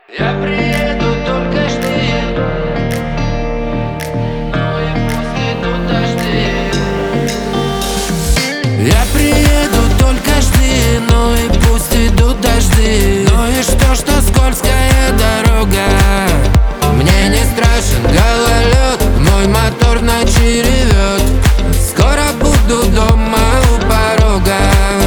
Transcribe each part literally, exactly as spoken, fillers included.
Я приеду, только жди. Ну и пусть идут дожди. Я приеду, только жди. Ну и пусть идут дожди. Ну и что, что скользкая дорога? Мне не страшен гололед. Мой мотор в ночи ревет. Скоро буду дома у порога.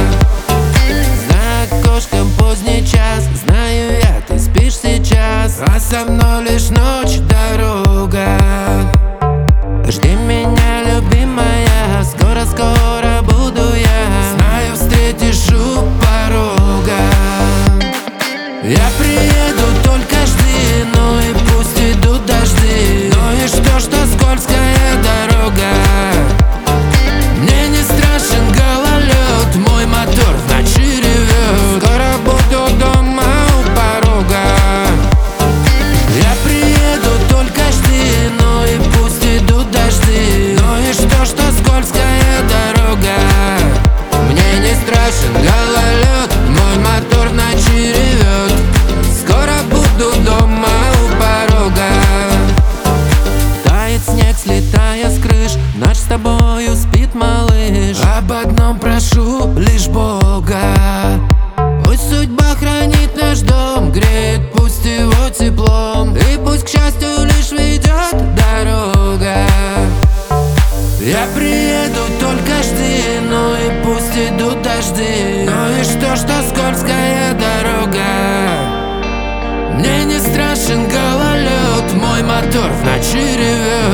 За окошком поздний час. Знаю я, ты спишь сейчас, а со мной лишь ночь, дорога. Жди меня, любимая, скоро-скоро буду я. Знаю, встретишь у порога. Я приеду, только жди. Ну и пусть идут дожди. Ну и что, что скользкая дорога? Мне не страшен гололед. Мой мотор в ночи ревет. Скоро буду дома у порога. Я приеду, только жди. Ну и пусть идут дожди. Ну и что, что скользкая дорога? Мне не страшен гололед. Мой мотор в ночи ревет. Скоро буду дома у порога. Тает снег, слетая с крыш. Ночь с тобою спит малыш. Об одном прошу лишь Бога. Пусть судьба хранит наш дом, греет пусть его теплом. И пусть к счастью лишь ведет дорога. Я приеду, только жди. Ну и пусть идут дожди. Ну и что, что скользкая дорога? Мне не страшен гололед. Мой мотор в ночи ревет.